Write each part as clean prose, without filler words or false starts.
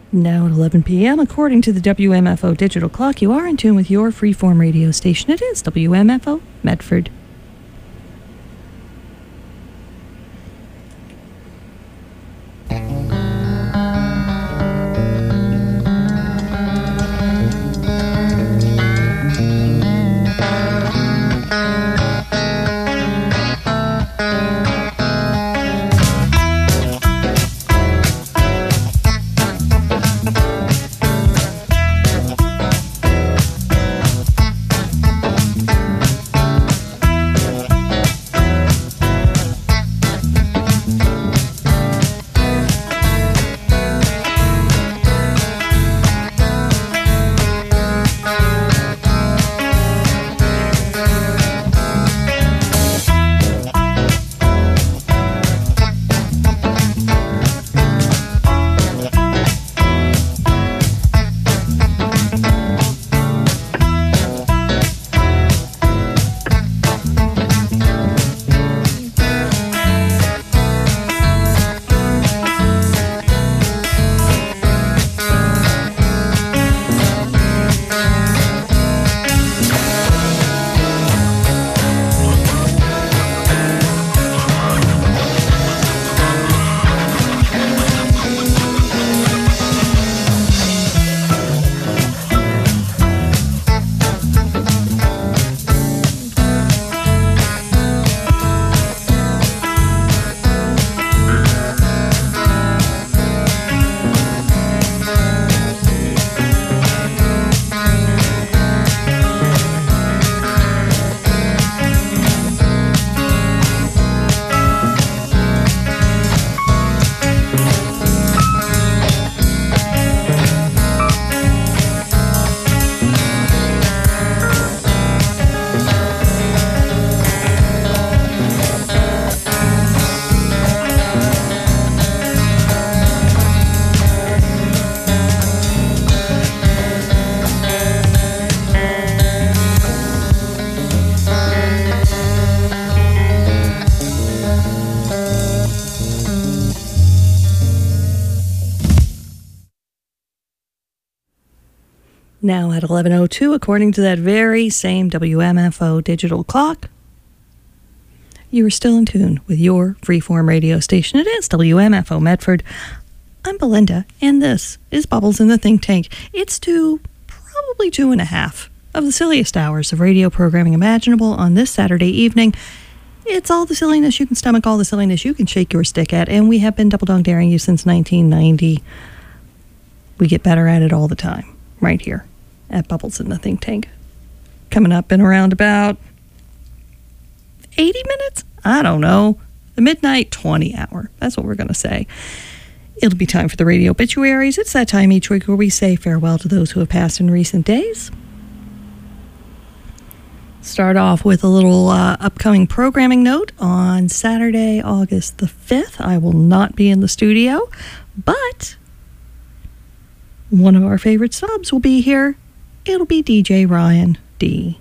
Now at 11 p.m., according to the WMFO digital clock, you are in tune with your freeform radio station. It is WMFO Medford. Now at 11:02, according to that very same WMFO digital clock, you are still in tune with your freeform radio station. It is WMFO Medford. I'm Belinda, and this is Bubbles in the Think Tank. It's probably 2.5 of the silliest hours of radio programming imaginable on this Saturday evening. It's all the silliness you can stomach, all the silliness you can shake your stick at, and we have been double dog daring you since 1990. We get better at it all the time, right here at Bubbles in the Think Tank. Coming up in around about 80 minutes? I don't know. The midnight 20 hour. That's what we're going to say. It'll be time for the radio obituaries. It's that time each week where we say farewell to those who have passed in recent days. Start off with a little upcoming programming note. On Saturday, August the 5th, I will not be in the studio, but one of our favorite subs will be here. It'll be DJ Ryan D.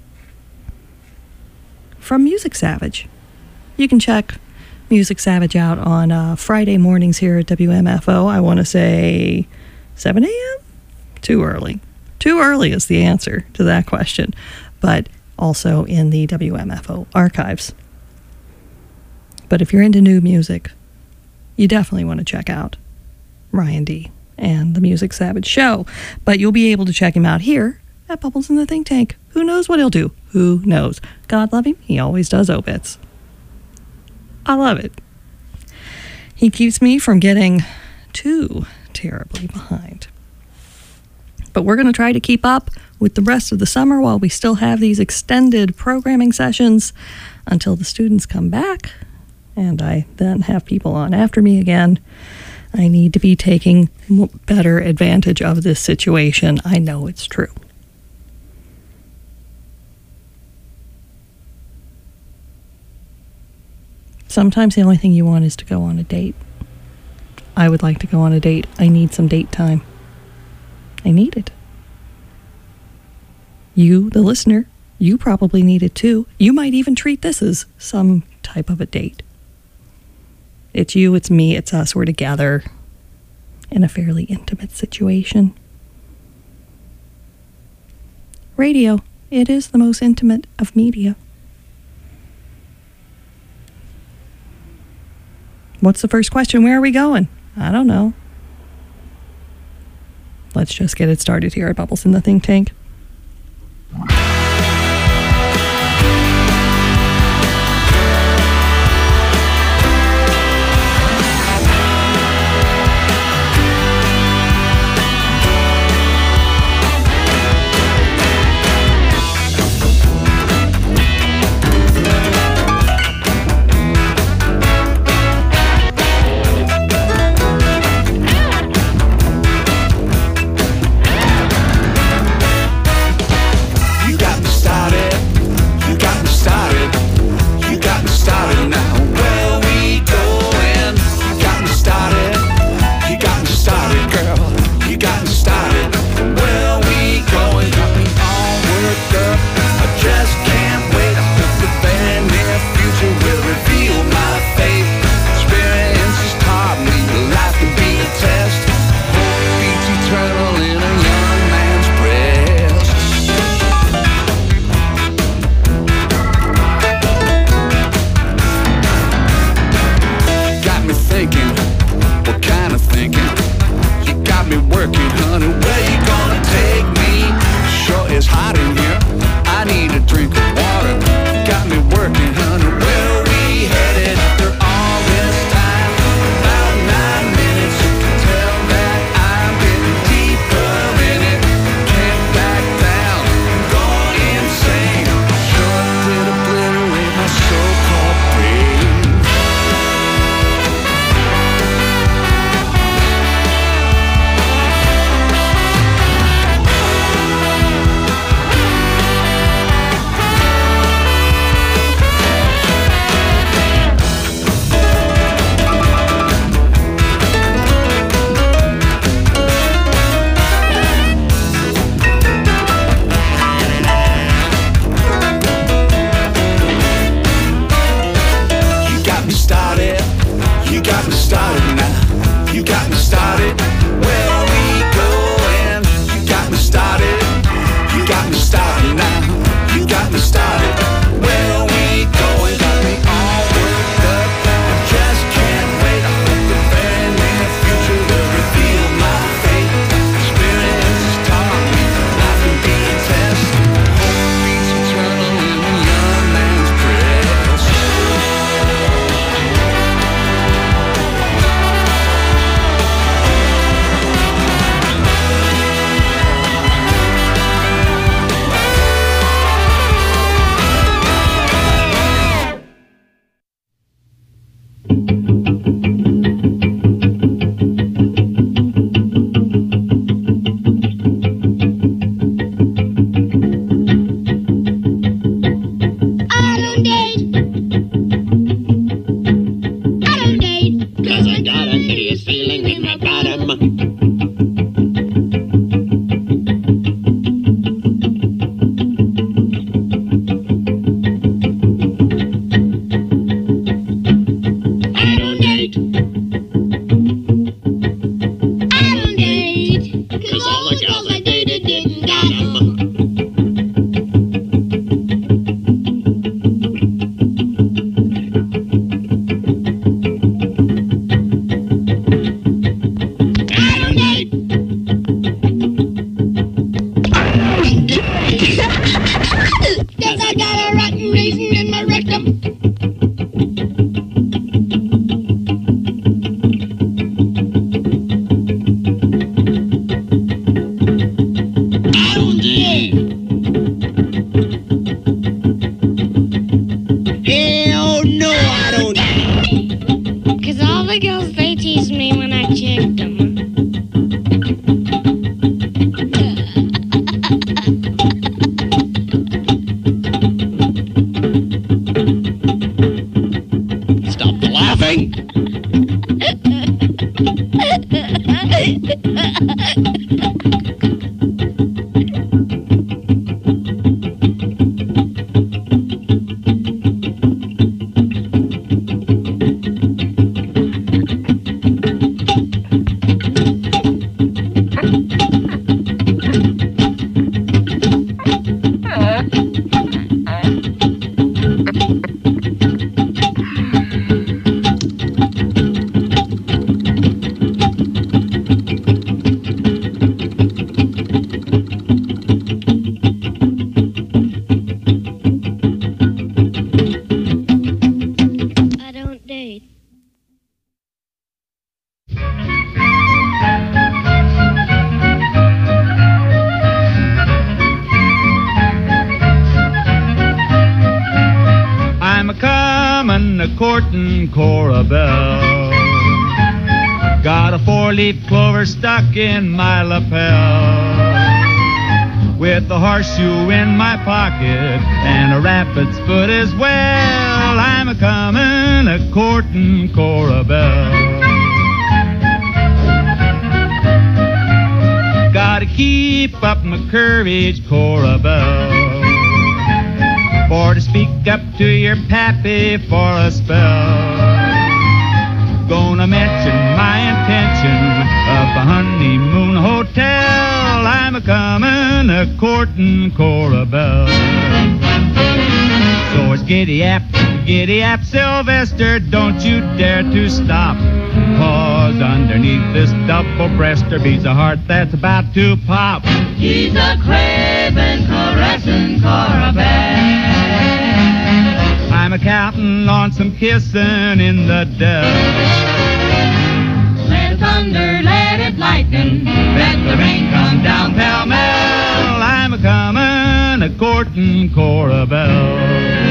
from Music Savage. You can check Music Savage out on Friday mornings here at WMFO. I want to say 7 a.m.? Too early. Too early is the answer to that question, but also in the WMFO archives. But if you're into new music, you definitely want to check out Ryan D. and the Music Savage Show. But you'll be able to check him out here at Bubbles in the Think Tank. Who knows what he'll do? Who knows? God love him, he always does obits. I love it. He keeps me from getting too terribly behind. But we're going to try to keep up with the rest of the summer while we still have these extended programming sessions until the students come back, and I then have people on after me again. I need to be taking better advantage of this situation. I know it's true. Sometimes the only thing you want is to go on a date. I would like to go on a date. I need some date time. I need it. You, the listener, you probably need it too. You might even treat this as some type of a date. It's you, it's me, it's us, we're together. in a fairly intimate situation. Radio, it is the most intimate of media. What's the first question? Where are we going? I don't know. Let's just get it started here at Bubbles in the Think Tank. courting Cora Belle. Got a four-leaf clover stuck in my lapel, with a horseshoe in my pocket and a rabbit's foot as well. I'm a-comin' a-courtin' Cora Belle. Gotta keep up my courage, Cora Belle, for to speak up to your pappy for a spell. Gonna mention my intention of a honeymoon hotel. I'm a-comin' a-courtin' Cora Belle. So it's giddy ap, Sylvester, don't you dare to stop, 'cause underneath this double-breaster beats a heart that's about to pop. He's a craving, caressing Cora Belle. I'm a-counting on some kissing in the dust. Let it thunder, let it lightning, let the rain come down pell-mell. I'm a-comin' a-courtin' Cora Belle.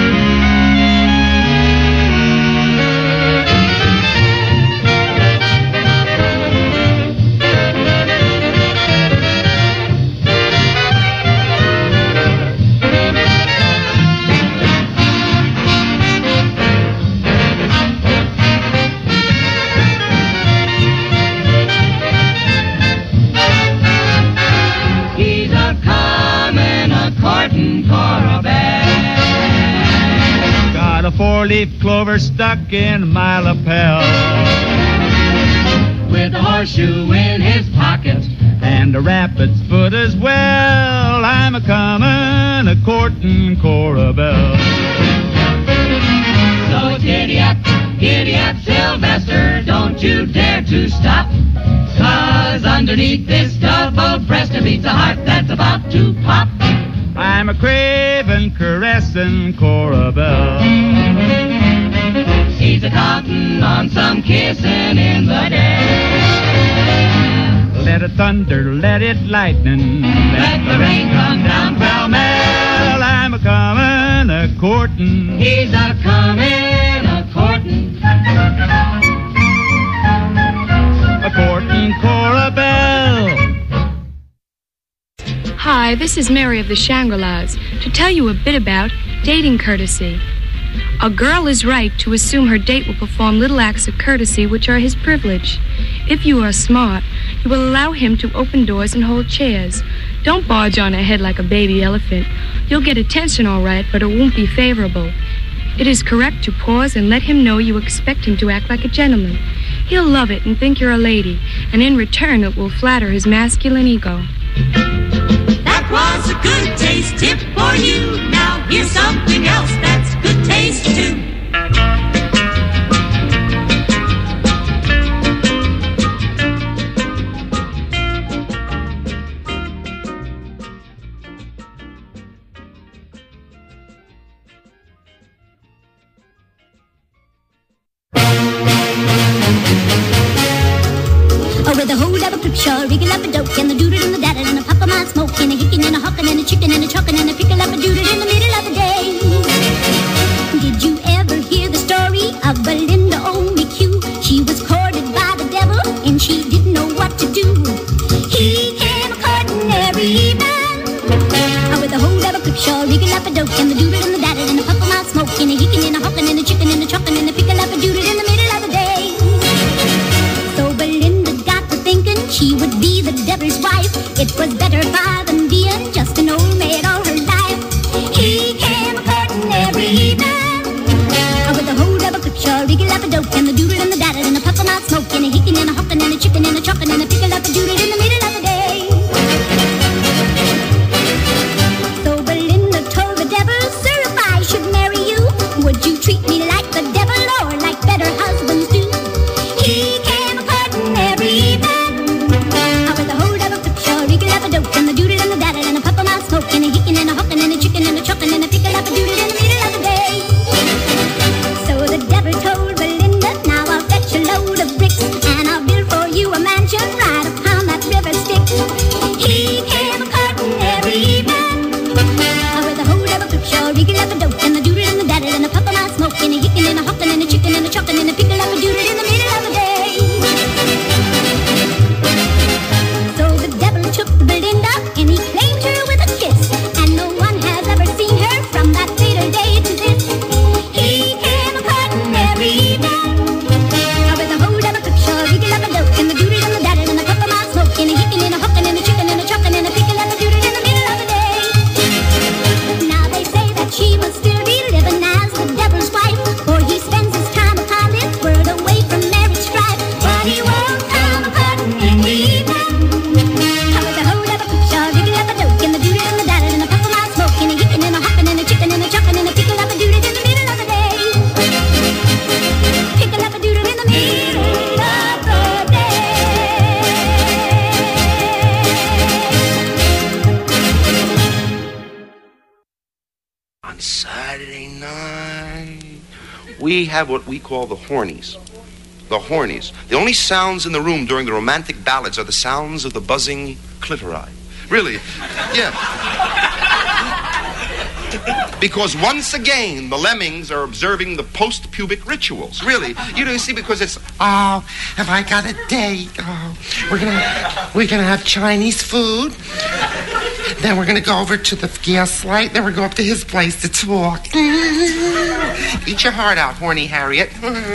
Cora Belle. Got a four-leaf clover stuck in my lapel, with a horseshoe in his pocket and a rabbit's foot as well. I'm a-comin' a-courtin' Cora Belle. So it's giddy up, Sylvester, don't you dare to stop, 'cause underneath this double-breasted beats a heart that's about to pop. I'm a-cravin', caressin' Cora Belle. He's a-countin' on some kissin' in the dell. Let it thunder, let it lightnin', let the rain come down pell-mell. I'm a-comin' a-courtin'. He's a-comin' a-courtin'. A-courtin' Cora Belle. Hi, this is Mary of the Shangri-Las to tell you a bit about dating courtesy. A girl is right to assume her date will perform little acts of courtesy which are his privilege. If you are smart, you will allow him to open doors and hold chairs. Don't barge on ahead like a baby elephant. You'll get attention all right, but it won't be favorable. It is correct to pause and let him know you expect him to act like a gentleman. He'll love it and think you're a lady, and in return it will flatter his masculine ego. That was a good taste tip for you. Now here's something else that's good taste too. With a whole double clip shawl, wriggle up a dope, and the doodle and the daddle, and a pop of my smoke, and a hickin' and a hawkin' and a chicken and a chalkin' and a pickle up a doodle in the middle of the day. Did you ever hear the story of Belinda O'McHugh? She was courted by the devil, and she didn't know what to do. He came a-courtin' every evening. With a whole double clip shawl, wriggle up a dope, and the doodle and the daddle, and a pop of my smoke, and a hickin' and a hawkin' and a chicken and a chalkin' and a pickle up a doodle in the middle of the day. So Belinda she would be the devil's wife. It was better far than being just an old maid all her life. He came a-courtin' every evening. With a whole double clip shawl, wriggle up a dope, and the doodle and the daddle, and a puff of my smoke, and a hickin' and a hawkin' and a chicken and a chalkin' and a pickle up a doodle in the middle of the day. So Belinda told the devil, sir, if I should marry you, would you treat me like the devil or like better husbands do? He came a-courtin' every evening. And the doodle and the daddle, and a puff of my smoke, and a hickin' and a hawkin' and a chicken and a chalkin' and a pickle up a doodle in the middle of the day. So the devil told Belinda, now I'll fetch a load of bricks, and I'll build for you a mansion right upon that river Styx. He came a-courtin' every evening. With a whole double clip shawl, wriggle up a dope, and the doodle and the daddle, and a puff of my smoke, and a hickin' and a hawkin' and We have what we call the hornies. The hornies. The only sounds in the room during the romantic ballads are the sounds of the buzzing clitori. Really, yeah. Because once again, the lemmings are observing the post-pubic rituals. Really, you see, because it's, oh, have I got a date? Oh, we're gonna have Chinese food. Then we're gonna go over to the gaslight. Then we're gonna go up to his place to talk. Eat your heart out, horny Harriet.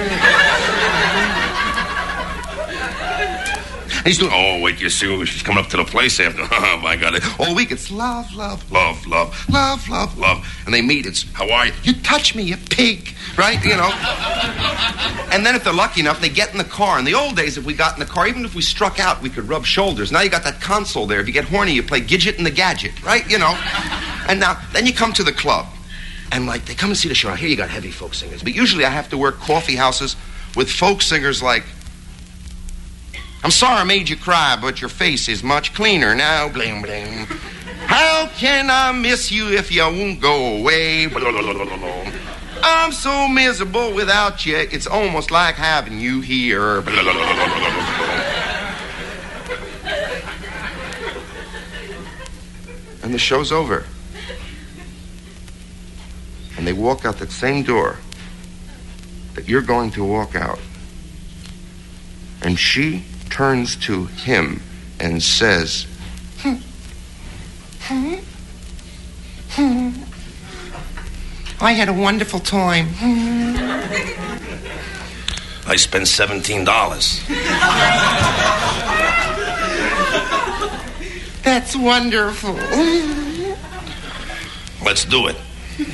He's doing, oh, wait, you see, she's coming up to the place after, oh, my God. All week, it's love, love, love, love, love, love, love. And they meet, it's, how are you? You touch me, you pig, right? You know. And then if they're lucky enough, they get in the car. In the old days, if we got in the car, even if we struck out, we could rub shoulders. Now you got that console there. If you get horny, you play Gidget and the Gadget, right? You know. And now, then you come to the club. And, like, they come and see the show. Here you got heavy folk singers. But usually I have to work coffee houses with folk singers like, I'm sorry I made you cry, but your face is much cleaner now. Bling, bling. How can I miss you if you won't go away? I'm so miserable without you. It's almost like having you here. And the show's over. And they walk out that same door that you're going to walk out. And she turns to him and says, I had a wonderful time. I spent $17. That's wonderful. Let's do it.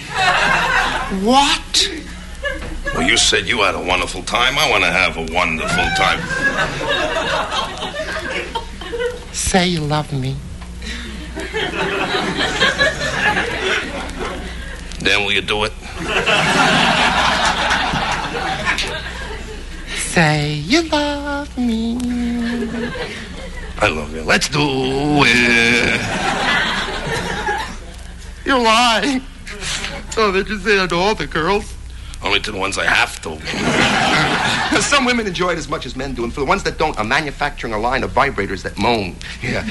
What? Well, you said you had a wonderful time. I want to have a wonderful time. Say you love me. Then will you do it? Say you love me. I love you. Let's do it. You're lying. Oh, did you say that to all the girls? Only to the ones I have to. Some women enjoy it as much as men do, and for the ones that don't, I'm manufacturing a line of vibrators that moan. Yeah.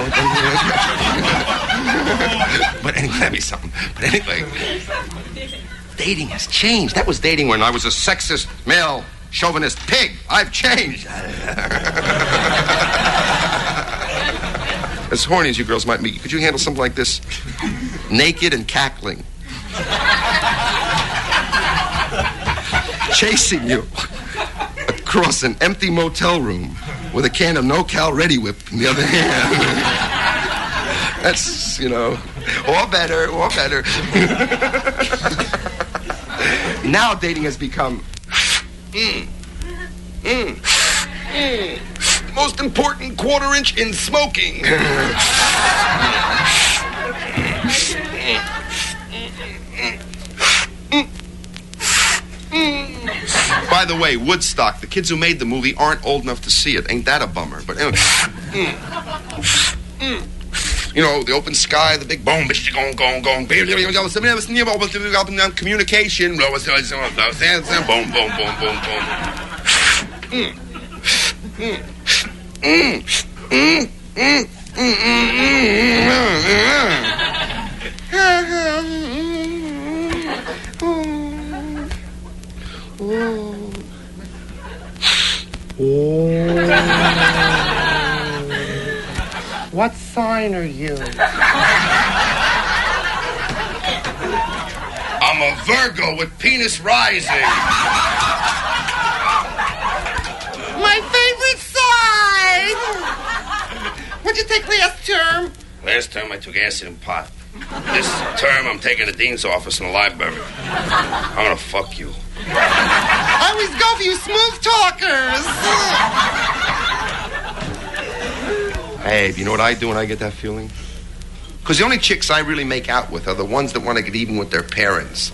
But anyway, let me something. But anyway, dating has changed. That was dating when I was a sexist, male, chauvinist pig. I've changed. As horny as you girls might be, could you handle something like this? Naked and cackling. Chasing you across an empty motel room with a can of No-Cal Ready Whip in the other hand. That's, you know, or better. Now dating has become most important quarter-inch in smoking. By the way, Woodstock, the kids who made the movie aren't old enough to see it. Ain't that a bummer? But anyway. You know, the open sky, the big boom, communication, boom, What sign are you? I'm a Virgo with penis rising. My favorite sign! What'd you take last term? Last term I took acid and pot. This term I'm taking the dean's office in the library. I'm gonna fuck you. I always go for you smooth talkers. Hey, you know what I do when I get that feeling? Because the only chicks I really make out with are the ones that want to get even with their parents.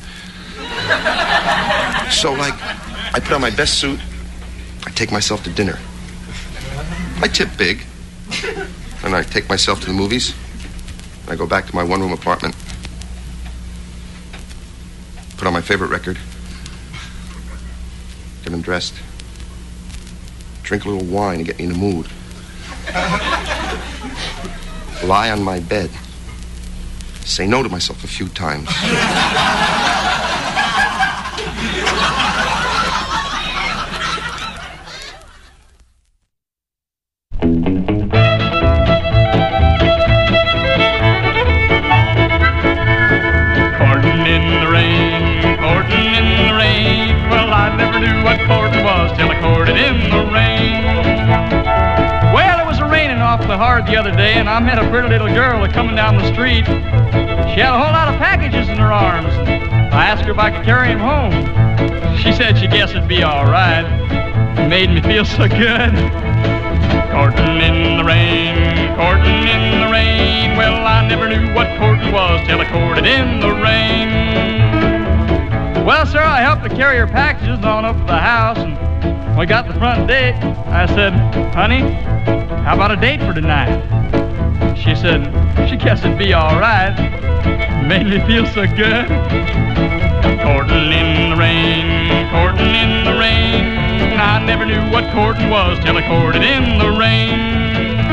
So, like, I put on my best suit, I take myself to dinner. I tip big. And I take myself to the movies. And I go back to my one-room apartment. Put on my favorite record. attractive and dressed. Drink a little wine to get me in the mood. Lie on my bed. Say no to myself a few times. Hard the other day, and I met a pretty little girl coming down the street. She had a whole lot of packages in her arms. I asked her if I could carry them home. She said she guessed it'd be all right. It made me feel so good. Courting in the rain, courting in the rain. Well, I never knew what courting was till I courted in the rain. Well, sir, I helped her carry her packages on up to the house, and when we got to the front gate, I said, honey, how about a date for tonight? She said, she guessed it'd be all right. Made me feel so good. Courting in the rain, courting in the rain. I never knew what courting was till I courted in the rain.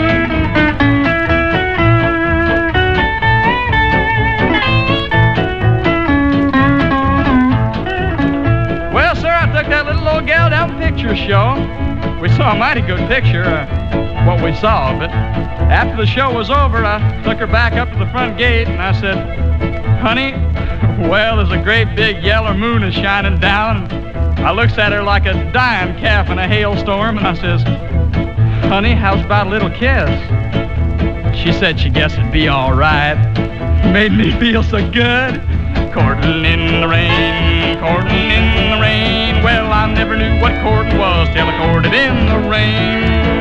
Well, sir, I took that little old gal down to the picture show. We saw a mighty good picture. What we saw, but after the show was over, I took her back up to the front gate, and I said, honey, well, there's a great big yellow moon is shining down, and I looks at her like a dying calf in a hailstorm, and I says, honey, how's about a little kiss? She said she guessed it'd be all right. Made me feel so good. Courting in the rain, courting in the rain. Well, I never knew what courting was till I courted in the rain.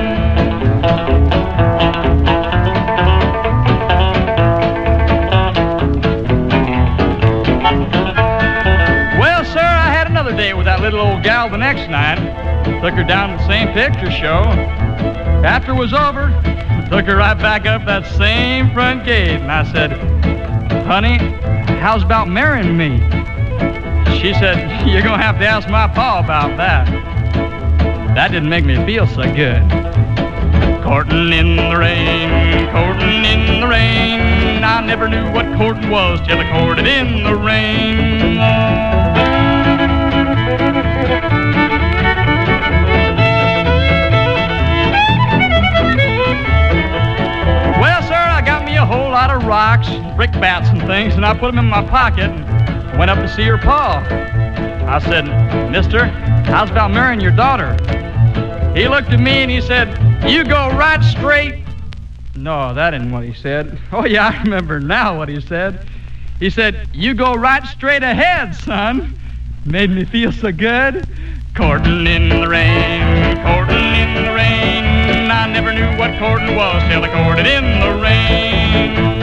Well, sir, I had another date with that little old gal the next night. Took her down to the same picture show. After it was over, I took her right back up that same front gate, and I said, honey, how's about marrying me? She said, you're going to have to ask my pa about that. That didn't make me feel so good. Courting in the rain, courting in the rain. I never knew what courting was till I courted in the rain. Well, sir, I got me a whole lot of rocks, brickbats and things, and I put them in my pocket and went up to see her pa. I said, mister, how's about marrying your daughter? He looked at me and he said, you go right straight. No, that isn't what he said. Oh, yeah, I remember now what he said. He said, you go right straight ahead, son. Made me feel so good. Courting in the rain, courting in the rain. I never knew what courting was till I courted in the rain.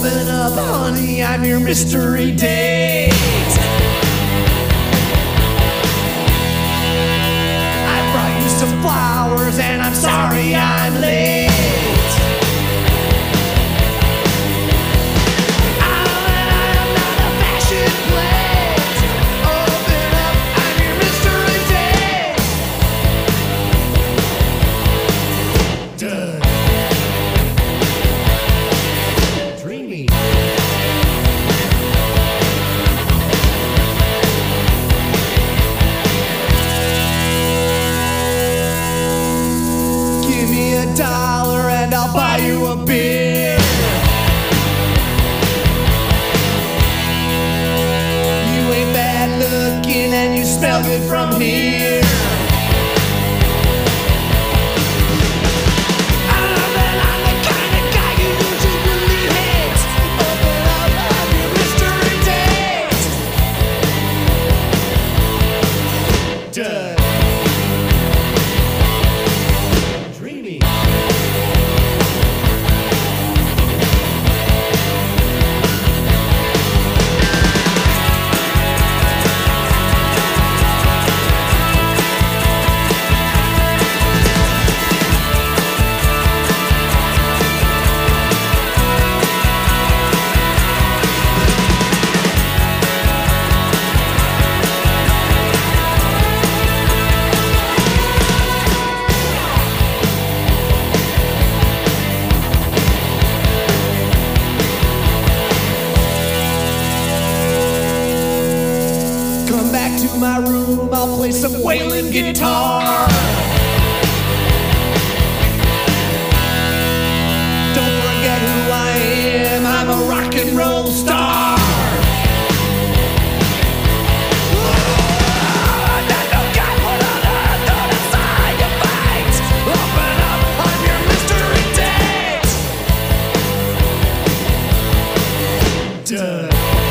Open up, honey, I'm your mystery date. I brought you some flowers and I'm sorry I'm late. $1 and I'll buy you a beer. You ain't bad looking and you smell good from here. My room, I'll play some wailing guitar. Don't forget who I am, I'm a rock and roll star. Open up, I'm your mystery date. Duh.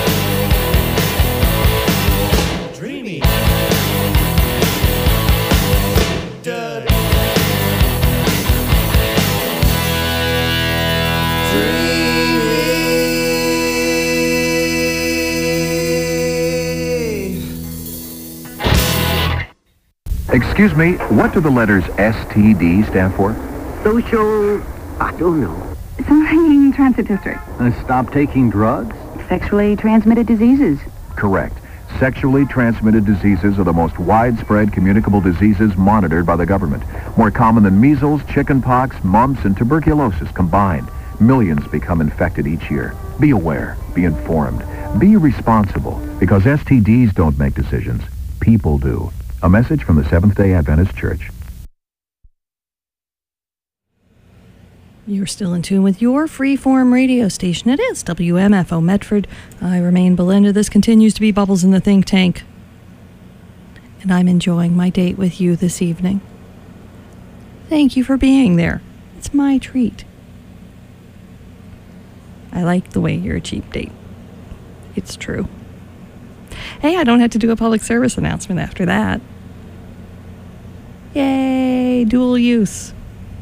Excuse me, what do the letters STD stand for? Social, I don't know. Something transit district. Stop taking drugs? Sexually transmitted diseases. Correct. Sexually transmitted diseases are the most widespread communicable diseases monitored by the government. More common than measles, chickenpox, mumps, and tuberculosis combined. Millions become infected each year. Be aware. Be informed. Be responsible. Because STDs don't make decisions. People do. A message from the Seventh-day Adventist Church. You're still in tune with your freeform radio station. It is WMFO Medford. I remain Belinda. This continues to be Bubbles in the Think Tank. And I'm enjoying my date with you this evening. Thank you for being there. It's my treat. I like the way you're a cheap date. It's true. Hey, I don't have to do a public service announcement after that. Yay, dual use.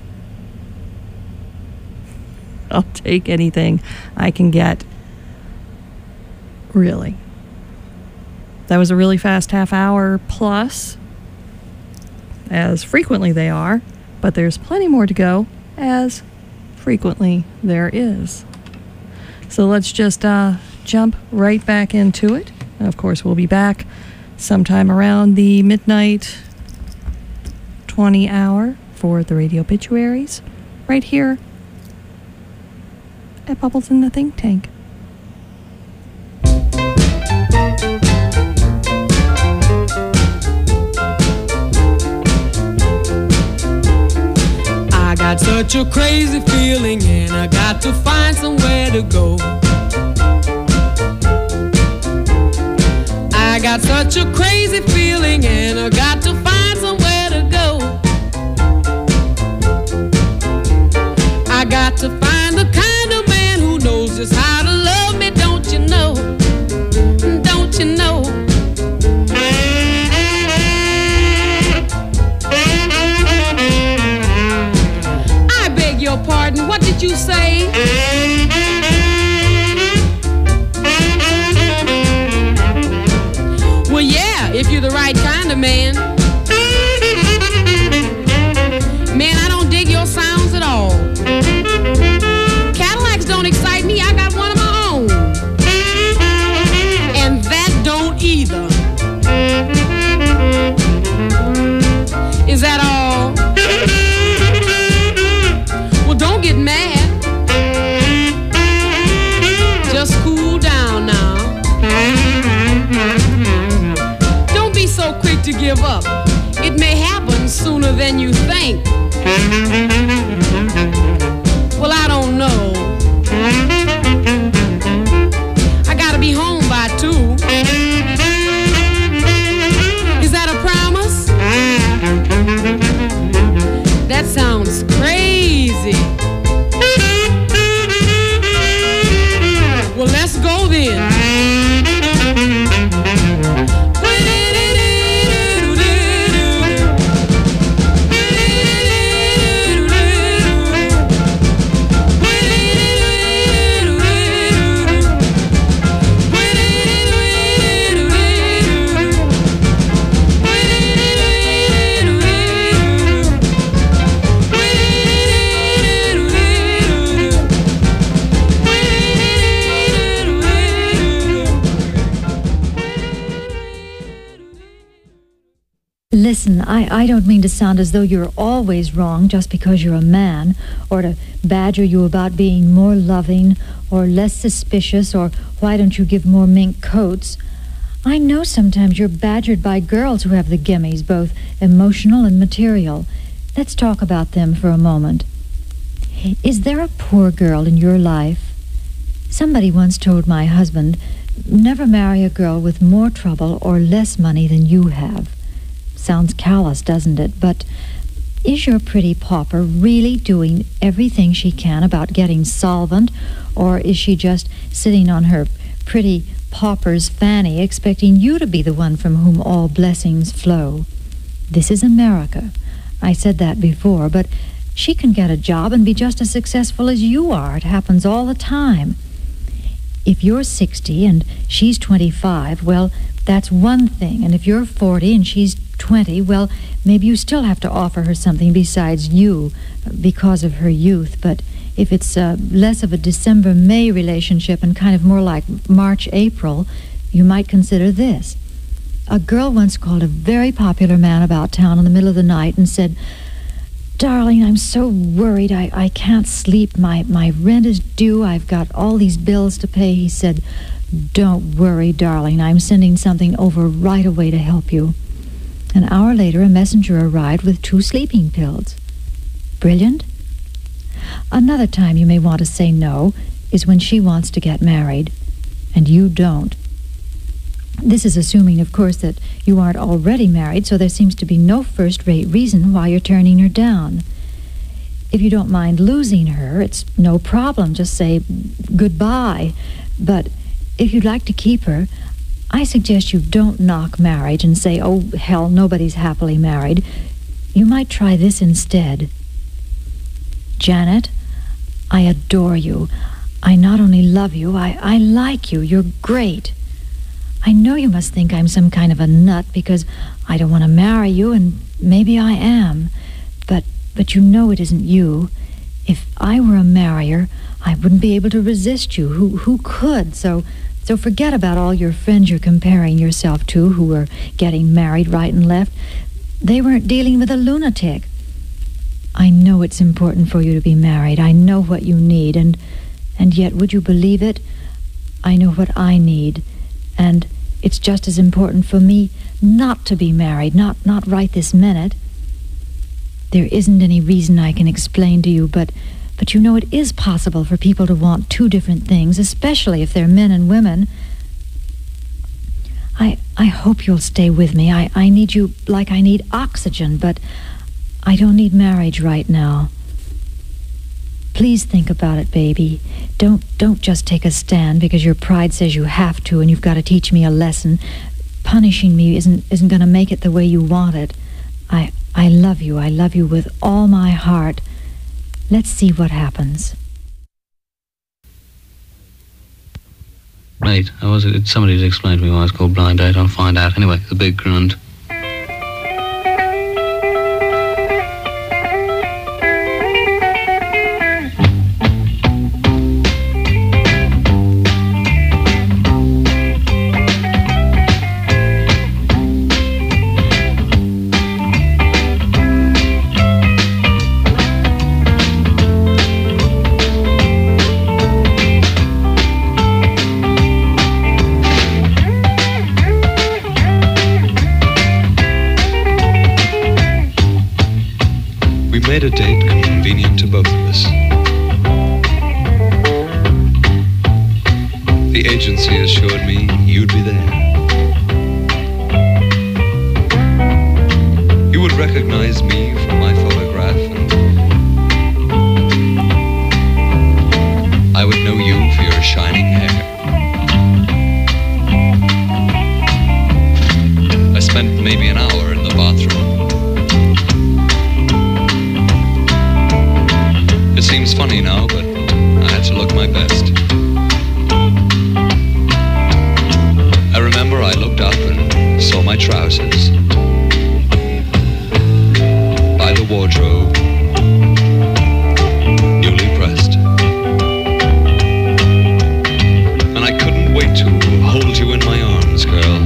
I'll take anything I can get. Really. That was a really fast half hour plus, as frequently they are, but there's plenty more to go, as frequently there is. So let's just jump right back into it. And of course, we'll be back sometime around the midnight 20 hour for the radio obituaries right here at Bubbles in the Think Tank. I got such a crazy feeling and I got to find somewhere to go. I got such a crazy feeling and I got to find somewhere to go. I got to find the kind of man who knows just how to love me, don't you know? Don't you know? I beg your pardon, what did you say? man. Man, I don't dig your sounds at all. Cadillacs don't excite me, I got one of my own. And that don't either. Is that all? Well, don't get mad. Just cool down now. Don't be so quick to give up. It may happen sooner than you think. Well, I don't know. I gotta be home by 2. Is that a promise? That sounds crazy. Well, let's go then. Listen, I don't mean to sound as though you're always wrong just because you're a man, or to badger you about being more loving or less suspicious, or why don't you give more mink coats. I know sometimes you're badgered by girls who have the gimmies, both emotional and material. Let's talk about them for a moment. Is there a poor girl in your life? Somebody once told my husband, never marry a girl with more trouble or less money than you have. Sounds callous, doesn't it? But is your pretty pauper really doing everything she can about getting solvent, or is she just sitting on her pretty pauper's fanny expecting you to be the one from whom all blessings flow? This is America. I said that before, but she can get a job and be just as successful as you are. It happens all the time. If you're 60 and she's 25, well, that's one thing. And if you're 40 and she's 20, well, maybe you still have to offer her something besides you because of her youth. But if it's less of a December-May relationship and kind of more like March-April, you might consider this. A girl once called a very popular man about town in the middle of the night and said, "Darling, I'm so worried. I can't sleep. My rent is due. I've got all these bills to pay." He said, "Don't worry, darling. I'm sending something over right away to help you." An hour later, a messenger arrived with 2 sleeping pills. Brilliant? Another time you may want to say no is when she wants to get married, and you don't. This is assuming, of course, that you aren't already married, so there seems to be no first-rate reason why you're turning her down. If you don't mind losing her, it's no problem. Just say goodbye. But if you'd like to keep her, I suggest you don't knock marriage and say, "Oh, hell, nobody's happily married." You might try this instead. "Janet, I adore you. I not only love you, I like you. You're great. I know you must think I'm some kind of a nut because I don't want to marry you, and maybe I am. But you know it isn't you. If I were a marrier, I wouldn't be able to resist you. Who could? So forget about all your friends you're comparing yourself to who are getting married right and left. They weren't dealing with a lunatic. I know it's important for you to be married. I know what you need, and yet, would you believe it? I know what I need, and it's just as important for me not to be married, not right this minute. There isn't any reason I can explain to you, but you know it is possible for people to want 2 different things, especially if they're men and women. I hope you'll stay with me. I need you like I need oxygen, but I don't need marriage right now. Please think about it, baby. Don't just take a stand because your pride says you have to and you've got to teach me a lesson. Punishing me isn't going to make it the way you want it. I love you. I love you with all my heart. Let's see what happens. Right. Somebody's explained to me why it's called Blind Date. I'll find out. Anyway, the big grunt. made a date convenient to both of us. The agency assured me you'd be there. You would recognize me from my photograph, and I would know you for your shining hair. I spent maybe an hour in the bathroom. It seems funny now, but I had to look my best. I remember I looked up and saw my trousers by the wardrobe, newly pressed. And I couldn't wait to hold you in my arms, girl.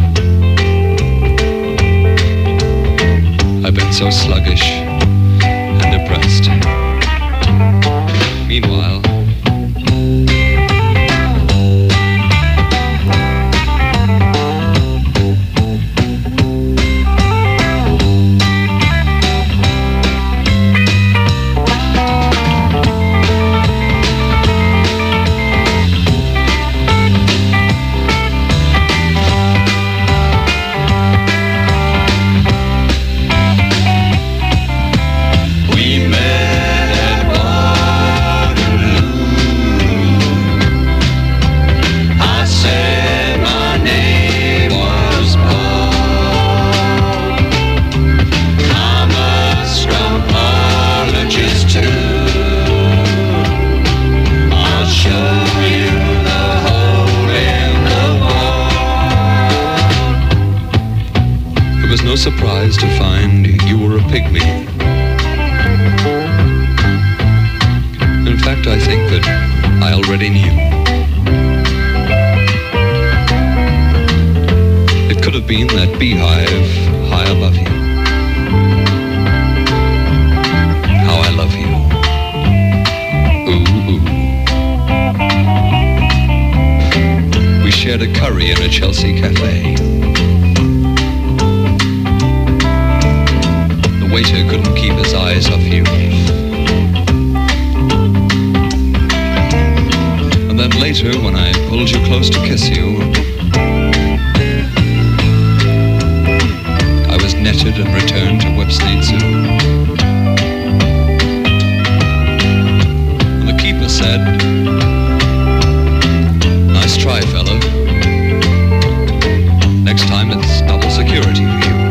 I've been so sluggish and depressed. Meanwhile, surprised to find you were a pygmy. In fact, I think that I already knew. It could have been that beehive high above you. How I love you. Ooh, ooh. We shared a curry in a Chelsea cafe. The waiter couldn't keep his eyes off you. And then later, when I pulled you close to kiss you, I was netted and returned to Whipsnade Zoo. And the keeper said, "Nice try, fella. Next time it's double security for you."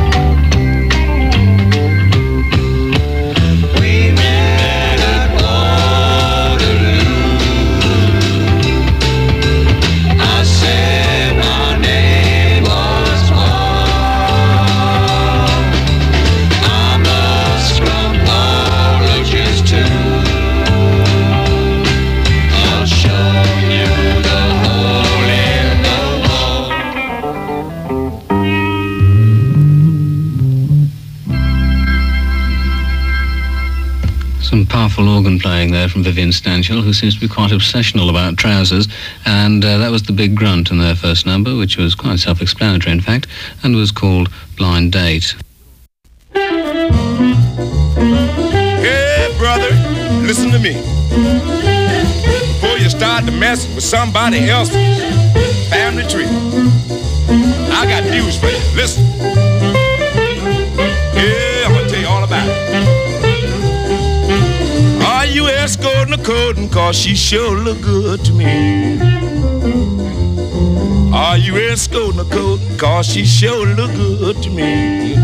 Powerful organ playing there from Vivian Stanshall, who seems to be quite obsessional about trousers, and that was the Big Grunt in their first number, which was quite self-explanatory in fact, and was called Blind Date. Hey brother, listen to me. Before you start to mess with somebody else's family tree, I got news for you. Listen. Yeah, I'm gonna tell you all about it. Are you escorting a coating? Cause she sure look good to me. Are you escorting a coating? Cause she sure look good to me.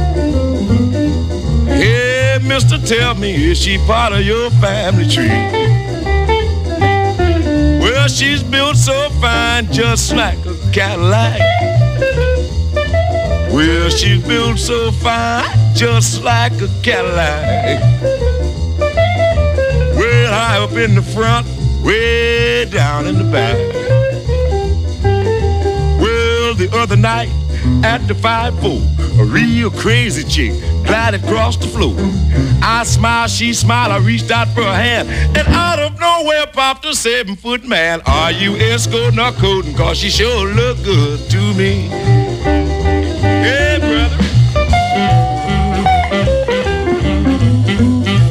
Hey, mister, tell me, is she part of your family tree? Well, she's built so fine, just like a Cadillac. Well, she's built so fine, just like a Cadillac. Well, high up in the front, way down in the back. Well, the other night at the 5-4, a real crazy chick glided across the floor. I smiled, she smiled, I reached out for her hand, and out of nowhere popped a 7-foot man. Are you escorting or coating? Cause she sure look good to me. Hey, brother.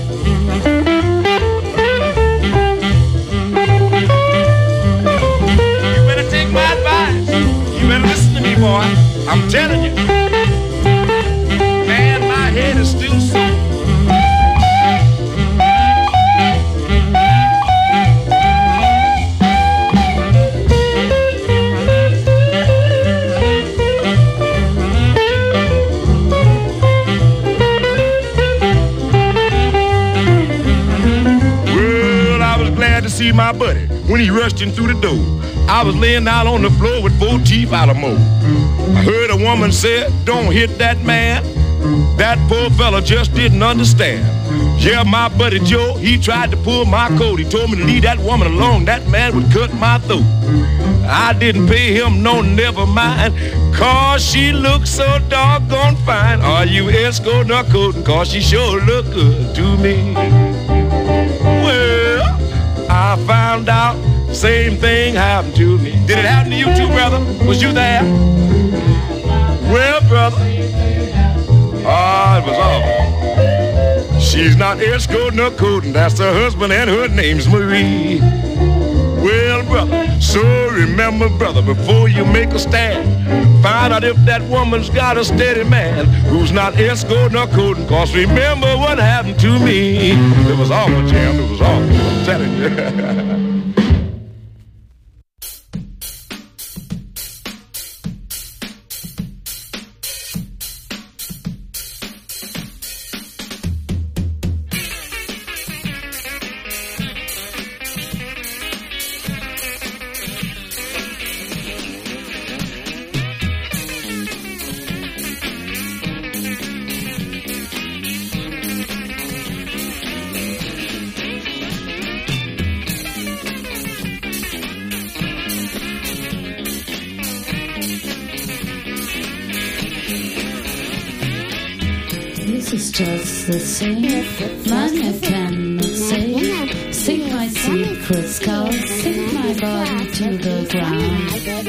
see my buddy when he rushed in through the door. I was laying down on the floor with 4 teeth out of mold. I heard a woman say, don't hit that man. That poor fella just didn't understand. Yeah, my buddy Joe, he tried to pull my coat. He told me to leave that woman alone. That man would cut my throat. I didn't pay him no never mind, cause she looked so doggone fine. Are you escorting her coating? Cause she sure looked good to me. Well, I found out same thing happened to me. Did it happen to you too, brother? Was you there? Well, brother, it was awful. She's not escorting her coating. That's her husband and her name's Marie. Well, brother, so remember, brother, before you make a stand, find out if that woman's got a steady man who's not escorting her coating. Cause remember what happened to me. It was awful, Jim. It was awful. I'm telling you. This is just the same. Mine I cannot say. Sing my secrets, cause sink my body to the ground.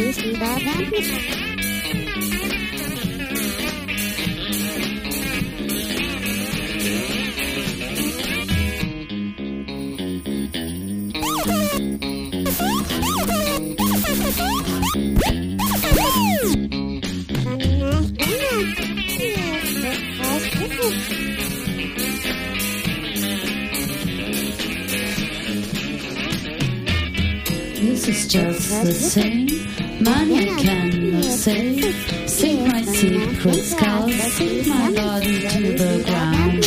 This is just the same. Mine I cannot say. Sink my secrets, cause sink my body to the ground.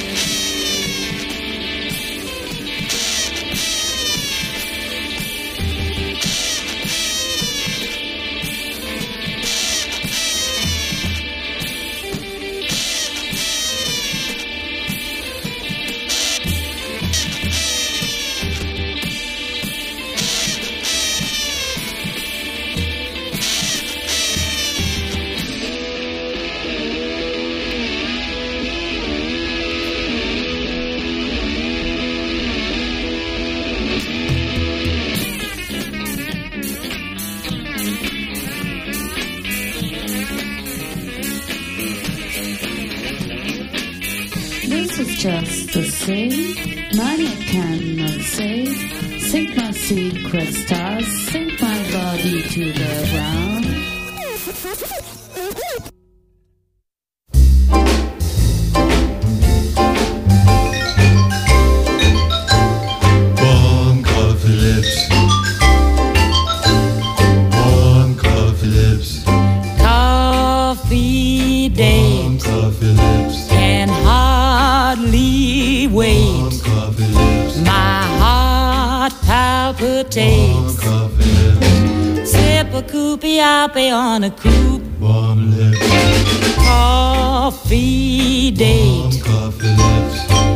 This is just the same. Mine I cannot say. Sink my secret stars, sink my body to the ground. Warm coffee lips. Warm coffee lips. Coffee days. Warm coffee lips. Can hardly wait. Coffee lips. My heart palpitates. Coffee lips. Sip a coopy on a coop. Warm lips. Coffee date. Warm coffee lips.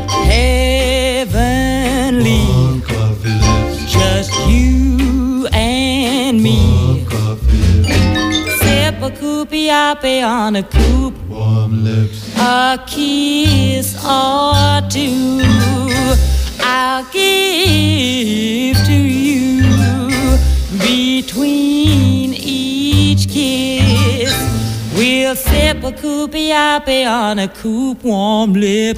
Heavenly. Warm coffee lips. Just you and me. Warm coffee lips. Sip a coopy on a coop. Warm lips. A kiss or two I'll give to you. Between each kiss we'll sip a coopy on a coop. Warm lips.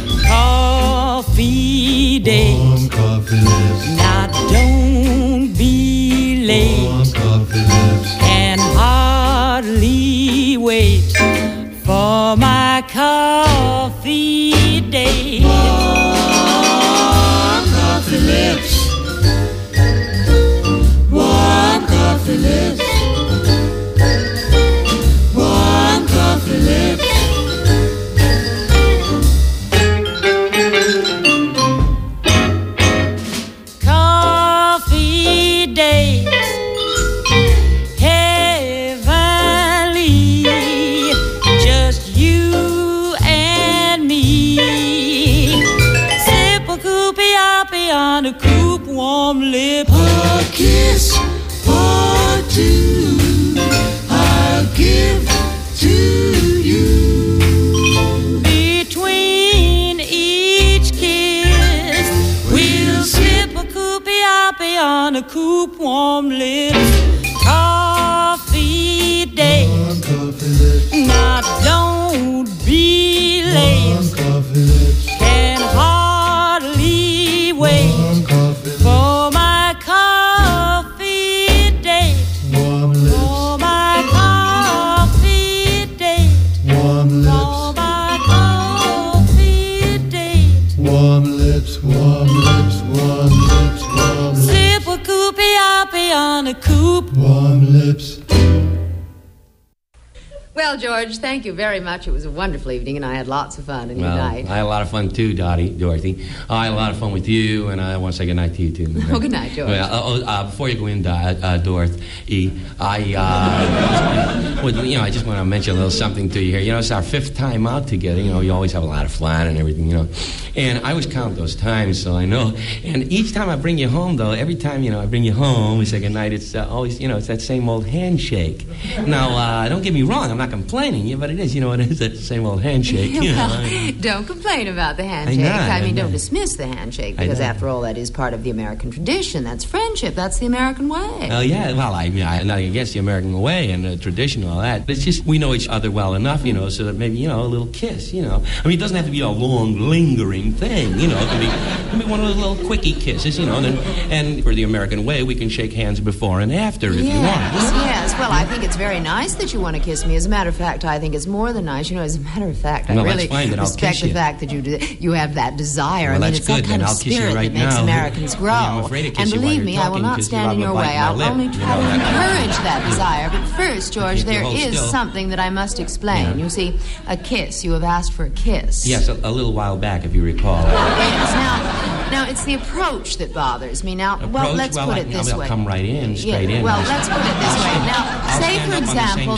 Coffee date. Warm coffee lips. Now don't be late. Warm coffee lips. Can hardly wait for my coffee date. Warm coffee lips. Warm coffee lips. Warm coffee lips. Coffee coop, warm lips, coffee date. Warm coffee lips. Now don't be late. Warm coffee lips. Can hardly wait Warm coffee lips. for my coffee date. Warm lips. For my coffee date. Warm lips. For my coffee date. Warm lips. Warm lips. Warm lips. Warm lips. Sip a coopy on a coop. Warm lips. Well, George, thank you very much. It was a wonderful evening, and I had lots of fun. And Well, good night. I had a lot of fun too, Dorothy. I had a lot of fun with you, and I want to say good night to you too. Oh, good night, George. Well, before you go in, Dorothy, I just want to mention a little something to you here. You know, it's our 5th time out together. You know, we always have a lot of fun and everything. You know, and I always count those times, so I know. And each time I bring you home, though, every time I bring you home, we say good night. It's always it's that same old handshake. Now, don't get me wrong. I'm not complaining, but it is. It is that same old handshake. Well, don't complain about the handshake. Don't dismiss the handshake, because after all, that is part of the American tradition. That's friendship. That's the American way. Oh, yeah. Well, I'm not against the American way and the tradition and all that. But it's just we know each other well enough, so that maybe, a little kiss, I mean, it doesn't have to be a long, lingering thing, It can be one of those little quickie kisses, and for the American way, we can shake hands before and after if you want. Yes. Well, I think it's very nice that you want to kiss me. As a matter of fact, I think it's more than nice. As a matter of fact, I really respect the fact that you have that desire. Well, I mean, it's that kind of spirit that makes Americans grow. I'm afraid to kiss and you believe me, I will not stand in your way. I'll only try to encourage that desire. But first, George, there is something that I must explain. Yeah. You see, a kiss. You have asked for a kiss. Yes, a little while back, if you recall. Yes. Now it's the approach that bothers me. Now, let's put it this way. I'll come right in, straight in. Well, let's put it this way. Now, say for example,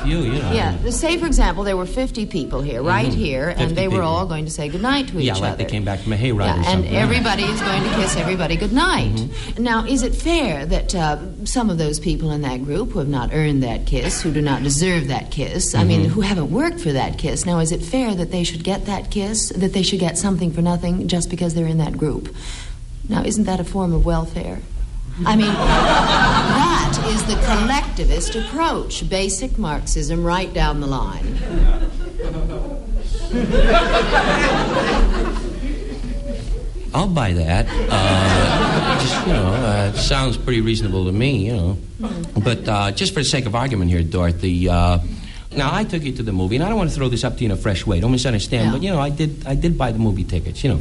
say for example, there were 50 people here, right here, and they were all going to say goodnight to each other. Yeah, like they came back from a hayride or something. And everybody is going to kiss everybody goodnight. Now, is it fair that some of those people in that group who have not earned that kiss, who do not deserve that kiss, I mean, who haven't worked for that kiss, now is it fair that they should get that kiss, that they should get something for nothing just because they're in that group? Now, isn't that a form of welfare? I mean, that is the collectivist approach. Basic Marxism right down the line. I'll buy that. Sounds pretty reasonable to me, But just for the sake of argument here, Dorothy, now, I took you to the movie, and I don't want to throw this up to you in a fresh way. Don't misunderstand, but, I did buy the movie tickets, And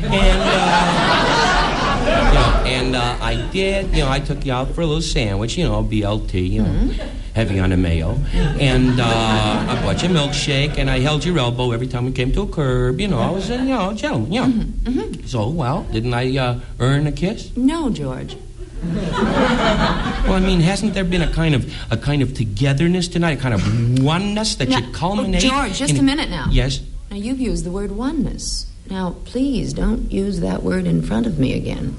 I took you out for a little sandwich, BLT, heavy on the mayo. And I bought you a milkshake, and I held your elbow every time we came to a curb. I was a, gentleman, So, well, didn't I earn a kiss? No, George. Well, I mean, hasn't there been a kind of togetherness tonight, a kind of oneness that should culminate? George, just a minute now. Yes? Now, you've used the word oneness. Now, please don't use that word in front of me again.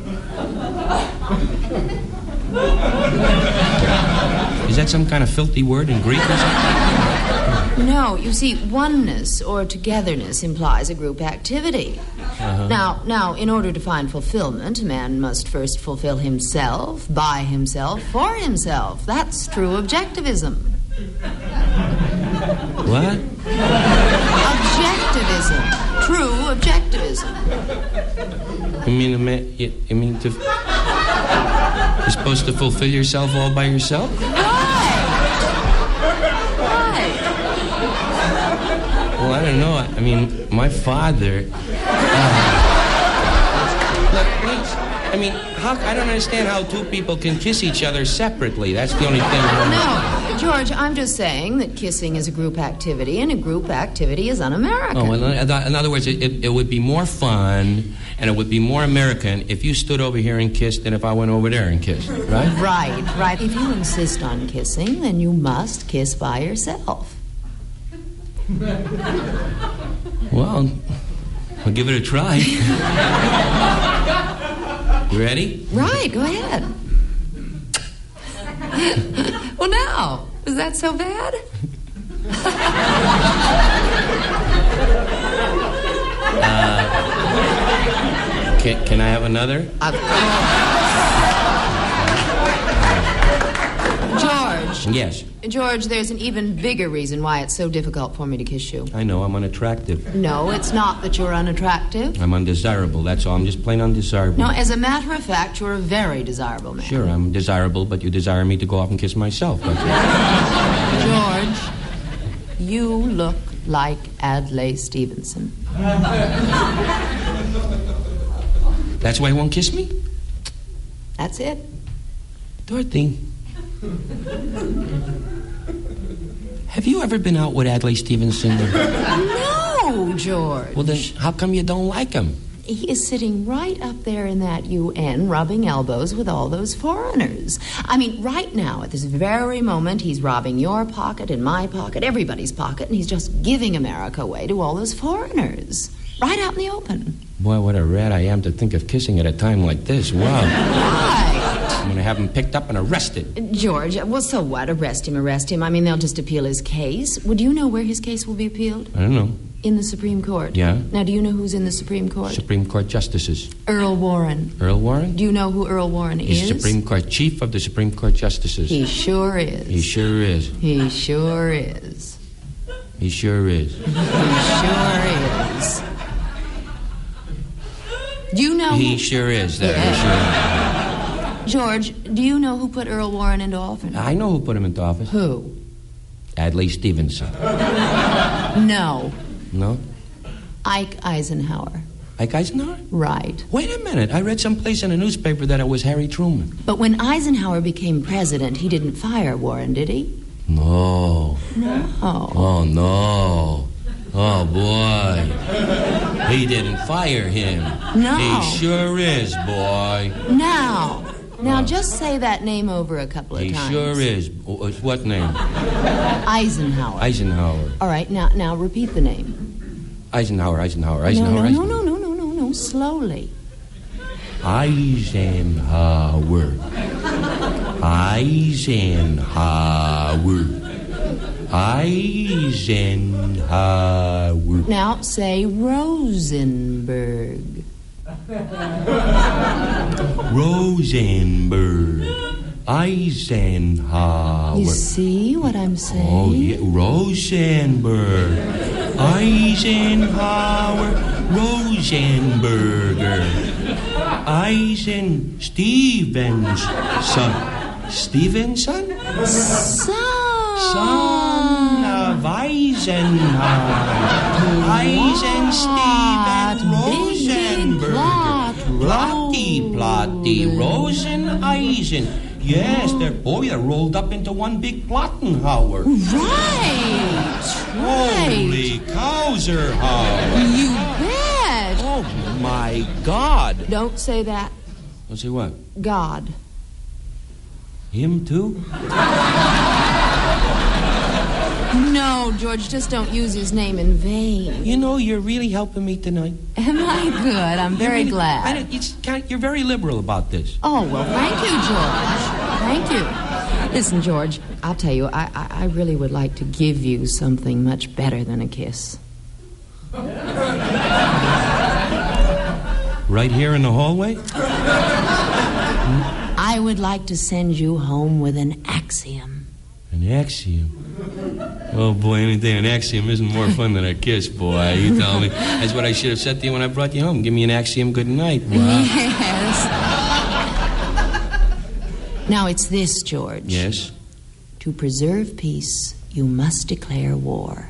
Is that some kind of filthy word in Greek or something? No, you see, oneness or togetherness implies a group activity. Now, in order to find fulfillment, a man must first fulfill himself, by himself, for himself. That's true objectivism. What? Objectivism. True objectivism. You're supposed to fulfill yourself all by yourself? Well, I don't know. I mean, my father... Look, please. I mean, I don't understand how two people can kiss each other separately. That's the only thing. No, George, I'm just saying that kissing is a group activity, and a group activity is un-American. Oh, well, in other words, it would be more fun, and it would be more American if you stood over here and kissed than if I went over there and kissed, right? Right. If you insist on kissing, then you must kiss by yourself. Well, I'll give it a try. You ready? Right, go ahead. Well, now, was that so bad? Can I have another? Of course. Yes, yes. George, there's an even bigger reason why it's so difficult for me to kiss you. I know, I'm unattractive. No, it's not that you're unattractive. I'm undesirable, that's all. I'm just plain undesirable. No, as a matter of fact, you're a very desirable man. Sure, I'm desirable, but you desire me to go off and kiss myself. George, you look like Adlai Stevenson. That's why you won't kiss me? That's it. Dorothy, have you ever been out with Adlai Stevenson? No, George. Well, then how come you don't like him? He is sitting right up there in that UN rubbing elbows with all those foreigners. I mean, right now, at this very moment, he's robbing your pocket and my pocket, everybody's pocket, and he's just giving America away to all those foreigners. Right out in the open. Boy, what a rat I am to think of kissing at a time like this. Wow. Right. I'm going to have him picked up and arrested. George, well, so what? Arrest him. I mean, they'll just appeal his case. Would you know where his case will be appealed? I don't know. In the Supreme Court. Yeah? Now, do you know who's in the Supreme Court? Supreme Court justices. Earl Warren. Earl Warren? Do you know who Earl Warren is? He's the Supreme Court chief of the Supreme Court justices. He sure is. He sure is. He sure is. He sure is. He sure is. Do you know He sure is. That he sure is. George, do you know who put Earl Warren into office? I know who put him into office. Who? Adlai Stevenson. No. No? Ike Eisenhower. Ike Eisenhower? Right. Wait a minute. I read someplace in a newspaper that it was Harry Truman. But when Eisenhower became president, he didn't fire Warren, did he? No. No. Oh, no. Oh, boy. He didn't fire him. No. He sure is, boy. Now, just say that name over a couple of He times. sure is. What name? Eisenhower. Eisenhower. All right, now repeat the name. Eisenhower. No, slowly. Eisenhower. Eisenhower. Now say Rosenberg. Rosenberg. Eisenhower. You see what I'm saying? Oh, yeah. Rosenberg. Eisenhower. Rosenberger. Stevenson. Stevenson? Son of Eisenhower. Steven Rosenberger. Plotty, Rosen Eisen. Yes, they're rolled up into one big Plottenhauer. Right. Holy Cowserhauer. You bet. Oh, my God. Don't say that. Don't say what? God. Him too? No, George, just don't use his name in vain. You know, you're really helping me tonight. Am I good? I'm very glad. You're very liberal about this. Oh, well, thank you, George. Thank you. Listen, George, I'll tell you, I really would like to give you something much better than a kiss. Right here in the hallway? I would like to send you home with an axiom. An axiom? Oh, boy, anything an axiom isn't more fun than a kiss, boy. You tell me. That's what I should have said to you when I brought you home. Give me an axiom good night, boy. Yes. Now, it's this, George. Yes? To preserve peace, you must declare war.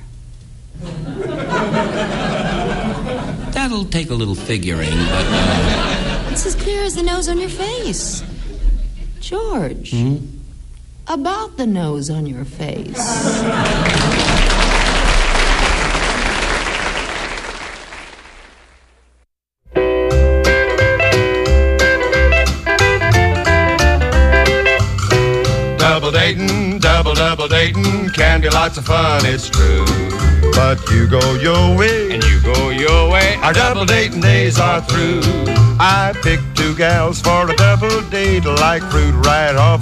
That'll take a little figuring, but... It's as clear as the nose on your face. George. Hmm? About the nose on your face. Double dating can be lots of fun, it's true. But you go your way, and you go your way. Our double dating days are through. I picked two gals for a double date, like fruit right off